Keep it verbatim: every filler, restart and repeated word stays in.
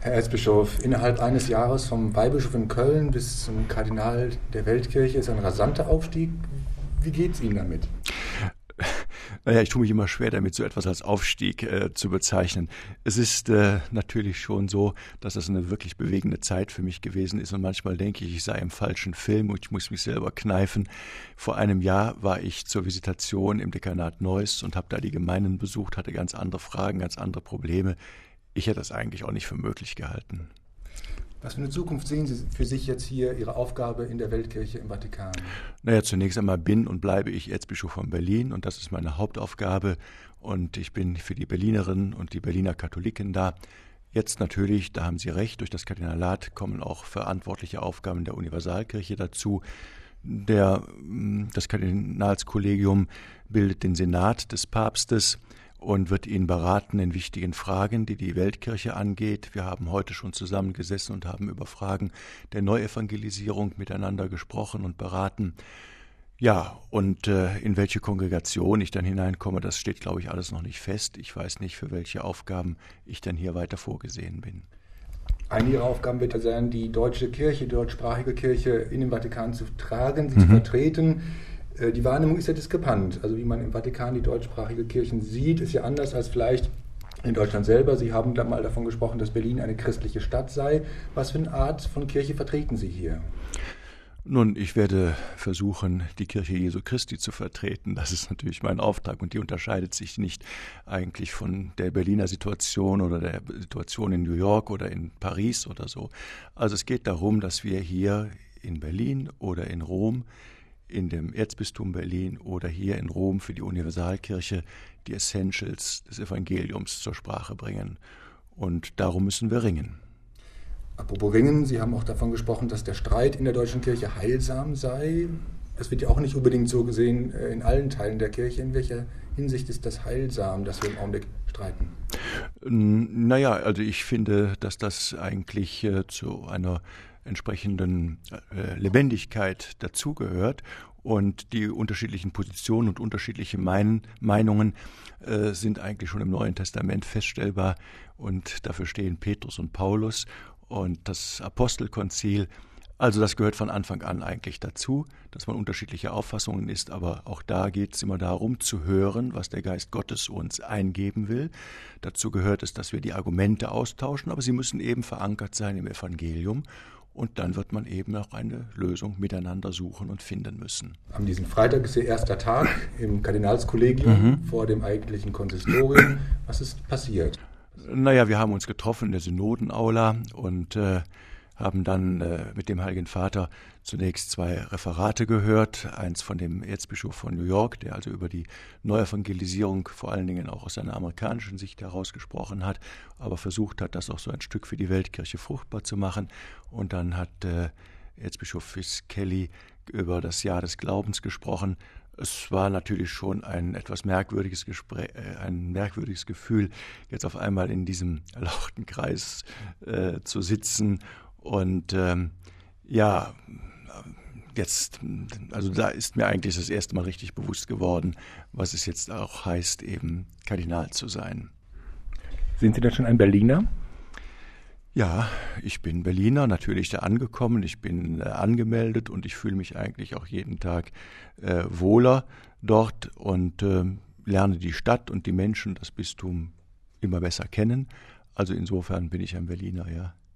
Herr Erzbischof, innerhalb eines Jahres vom Weihbischof in Köln bis zum Kardinal der Weltkirche ist ein rasanter Aufstieg. Wie geht's Ihnen damit? Naja, ich tue mich immer schwer damit, so etwas als Aufstieg äh, zu bezeichnen. Es ist äh, natürlich schon so, dass das eine wirklich bewegende Zeit für mich gewesen ist und manchmal denke ich, ich sei im falschen Film und ich muss mich selber kneifen. Vor einem Jahr war ich zur Visitation im Dekanat Neuss und habe da die Gemeinden besucht, hatte ganz andere Fragen, ganz andere Probleme. Ich hätte das eigentlich auch nicht für möglich gehalten. Was für eine Zukunft sehen Sie für sich jetzt hier, Ihre Aufgabe in der Weltkirche im Vatikan? Naja, zunächst einmal bin und bleibe ich Erzbischof von Berlin und das ist meine Hauptaufgabe und ich bin für die Berlinerinnen und die Berliner Katholiken da. Jetzt natürlich, da haben Sie recht, durch das Kardinalat kommen auch verantwortliche Aufgaben der Universalkirche dazu. Der, das Kardinalskollegium bildet den Senat des Papstes und wird ihn beraten in wichtigen Fragen, die die Weltkirche angeht. Wir haben heute schon zusammengesessen und haben über Fragen der Neuevangelisierung miteinander gesprochen und beraten. Ja, und äh, in welche Kongregation ich dann hineinkomme, das steht, glaube ich, alles noch nicht fest. Ich weiß nicht, für welche Aufgaben ich dann hier weiter vorgesehen bin. Eine Ihrer Aufgaben wird sein, die deutsche Kirche, die deutschsprachige Kirche in dem Vatikan zu tragen, sie Mhm. zu vertreten. Die Wahrnehmung ist ja diskrepant. Also wie man im Vatikan die deutschsprachige Kirchen sieht, ist ja anders als vielleicht in Deutschland selber. Sie haben da mal davon gesprochen, dass Berlin eine christliche Stadt sei. Was für eine Art von Kirche vertreten Sie hier? Nun, ich werde versuchen, die Kirche Jesu Christi zu vertreten. Das ist natürlich mein Auftrag und die unterscheidet sich nicht eigentlich von der Berliner Situation oder der Situation in New York oder in Paris oder so. Also es geht darum, dass wir hier in Berlin oder in Rom, in dem Erzbistum Berlin oder hier in Rom für die Universalkirche die Essentials des Evangeliums zur Sprache bringen. Und darum müssen wir ringen. Apropos ringen, Sie haben auch davon gesprochen, dass der Streit in der deutschen Kirche heilsam sei. Das wird ja auch nicht unbedingt so gesehen in allen Teilen der Kirche. In welcher Hinsicht ist das heilsam, dass wir im Augenblick streiten? Naja, also ich finde, dass das eigentlich äh, zu einer entsprechenden äh, Lebendigkeit dazugehört und die unterschiedlichen Positionen und unterschiedliche Mein- Meinungen äh, sind eigentlich schon im Neuen Testament feststellbar und dafür stehen Petrus und Paulus und das Apostelkonzil. Also das gehört von Anfang an eigentlich dazu, dass man unterschiedliche Auffassungen ist, aber auch da geht es immer darum zu hören, was der Geist Gottes uns eingeben will. Dazu gehört es, dass wir die Argumente austauschen, aber sie müssen eben verankert sein im Evangelium. Und dann wird man eben auch eine Lösung miteinander suchen und finden müssen. Am diesem Freitag ist Ihr erster Tag im Kardinalskollegium mhm. vor dem eigentlichen Konsistorium. Was ist passiert? Naja, wir haben uns getroffen in der Synodenaula und äh, haben dann äh, mit dem Heiligen Vater zunächst zwei Referate gehört. Eins von dem Erzbischof von New York, der also über die Neuevangelisierung vor allen Dingen auch aus seiner amerikanischen Sicht heraus gesprochen hat, aber versucht hat, das auch so ein Stück für die Weltkirche fruchtbar zu machen. Und dann hat äh, Erzbischof Fitz Kelly über das Jahr des Glaubens gesprochen. Es war natürlich schon ein etwas merkwürdiges Gespräch, äh, ein merkwürdiges Gefühl, jetzt auf einmal in diesem erlauchten Kreis äh, zu sitzen. Und ähm, ja, jetzt, also da ist mir eigentlich das erste Mal richtig bewusst geworden, was es jetzt auch heißt, eben Kardinal zu sein. Sind Sie denn schon ein Berliner? Ja, ich bin Berliner, natürlich da angekommen, ich bin äh, angemeldet und ich fühle mich eigentlich auch jeden Tag äh, wohler dort und äh, lerne die Stadt und die Menschen, das Bistum immer besser kennen. Also insofern bin ich ein Berliner, ja.